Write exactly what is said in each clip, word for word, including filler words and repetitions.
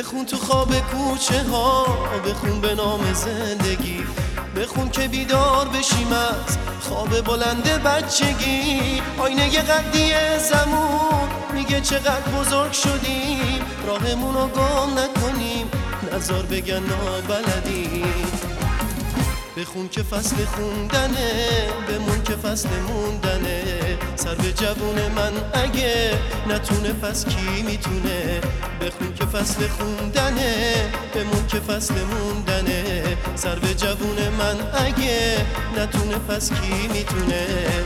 بخون تو خواب کوچه ها، بخون به نام زندگی، بخون که بیدار بشیم از خواب بلند بچگی. آینه قدی زمون میگه چقدر بزرگ شدیم، راهمون رو گم نکنیم، نزار بگن نابلدیم. بخون که فصل خوندنه، بمون که فصل موندنه. سر به جوون من اگه نتونه پس کی میتونه؟ بخون که فصل خوندنه، بمون که فصل موندنه. سر به جوون من اگه نتونه پس کی میتونه؟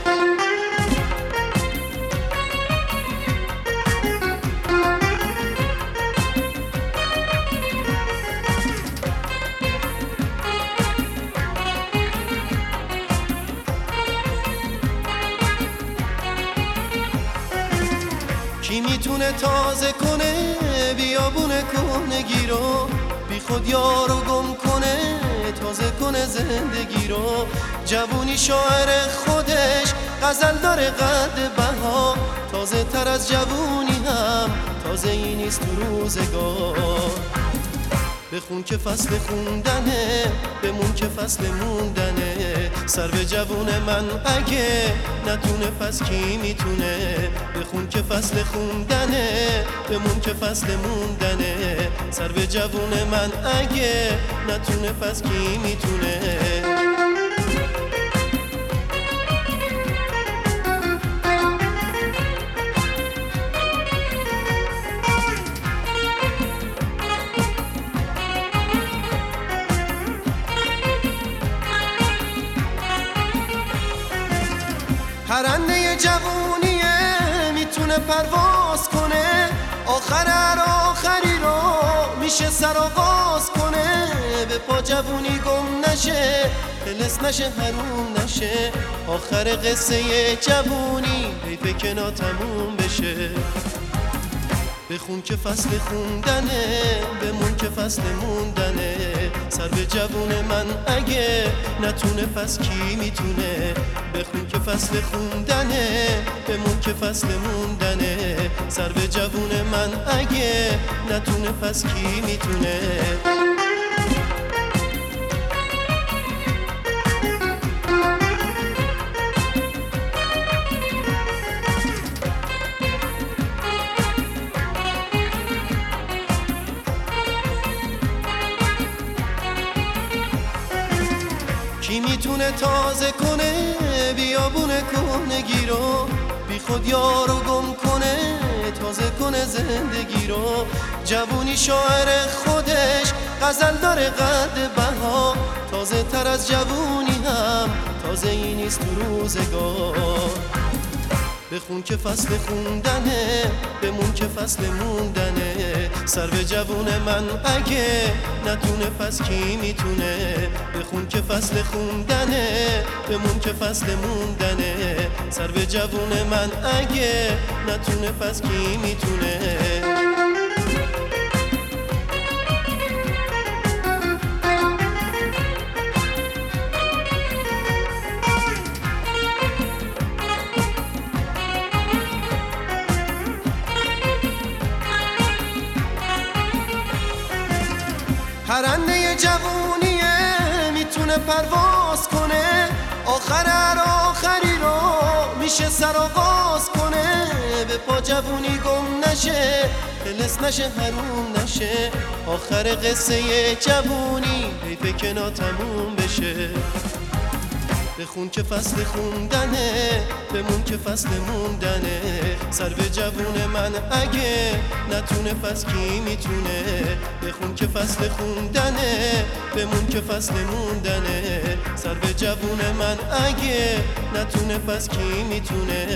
کی میتونه تازه کنه بیابونه کهنگی رو، بی خود یارو گم کنه تازه کنه زندگی رو. جوونی شاعر خودش غزل داره قد بها، تازه تر از جوونی هم تازه ای نیست تو روزگار. بخون که فصل خوندنه، بمون که فصل موندنه. سر به جوون من اگه نتونه پس کی میتونه؟ بخون که فصل خوندنه، بمون که فصل موندنه. سر به جوون من اگه نتونه پس کی میتونه؟ پرنده جوونیه میتونه پرواز کنه، آخر هر آخری رو میشه سرآغاز کنه. به پا جوونی گم نشه، خلص نشه حروم نشه. آخر قصه جوونی حیفه که ناتموم بشه. بخون که فصل خوندنه، بمون که فصل موندنه. سر به جوون من اگه نتونه پس کی میتونه؟ بخون که فصل خوندنه، بمون که فصل موندنه. سر به جوون من اگه نتونه پس کی میتونه؟ کی میتونه تازه کنه بیابونه کهنگی رو، بی خود یارو گم کنه تازه کنه زندگی رو. جوونی شاعر خودش غزل داره قد بها، تازه تر از جوونی هم تازه ای نیست تو روزگار. بخون که فصل خوندنه، بمون که فصل موندنه. سر به جوون من اگه نتونه پس کی میتونه؟ بخون که فصل خوندنه، بمون که فصل موندنه. سر به جوون من اگه نتونه پس کی میتونه؟ پرنده جوونیه میتونه پرواز کنه، آخر هر آخری رو میشه سرآغاز کنه. به پا جوونی گم نشه، خلص نشه حروم نشه. آخر قصه جوونی حیفه که ناتموم بشه. بخون که فصل خوندنه، بمون که فصل موندنه. سر به جوون من اگه نتونه پس کی میتونه؟ بخون که فصل خوندنه، بمون که فصل موندنه. سر به جوون من اگه نتونه پس کی میتونه؟